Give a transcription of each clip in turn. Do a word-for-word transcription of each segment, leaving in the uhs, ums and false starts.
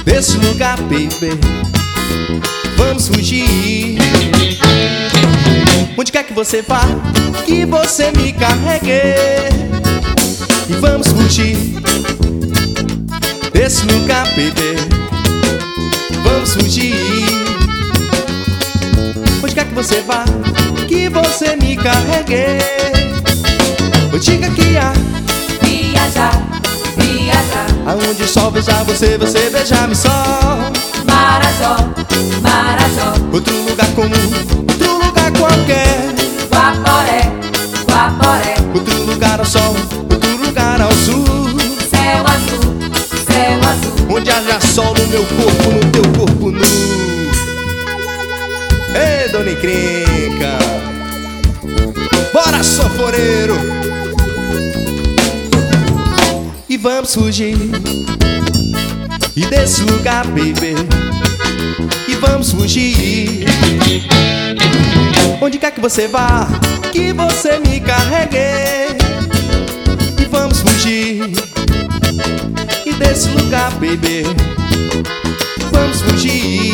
desse lugar, baby. Vamos fugir. Onde quer que você vá, que você me carregue. E vamos fugir desse lugar, baby. Vamos fugir. Onde quer que você vá, que você me carregue. Eu diga que há Viajar, viajar, aonde o sol beija você, você beija-me só. Marajó, Marajó, Outro lugar comum, outro lugar qualquer. Guaporé, Guaporé, Outro lugar ao sol, outro lugar ao sul. céu azul, céu azul, Onde haja sol no meu corpo, no teu corpo nu. Ei, dona Encrenca, bora, sanfoneiro. E vamos fugir e desse lugar, baby. E vamos fugir. Onde quer que você vá, que você me carregue. E vamos fugir e desse lugar, baby. Vamos fugir.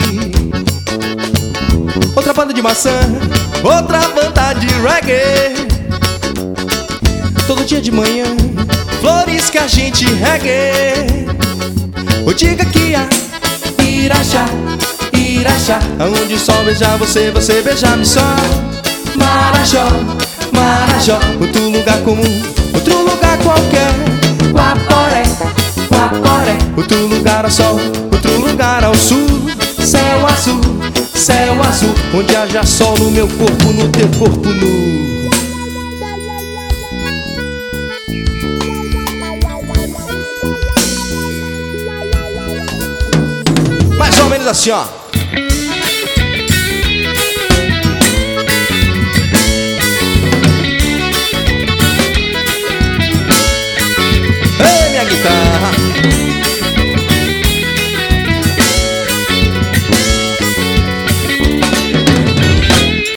Outra banda de maçã, outra banda de reggae. Todo dia de manhã, flores que a gente regue. Ou diga que há Irajá, Irajá, aonde o sol beija você, você beija-me só. Marajó, Marajó, outro lugar comum, outro lugar qualquer. Guaporé, Guaporé, Outro lugar ao sol, outro lugar ao sul. Céu azul, céu azul, onde haja sol no meu corpo, no teu corpo nu. Mais ou menos assim, ó.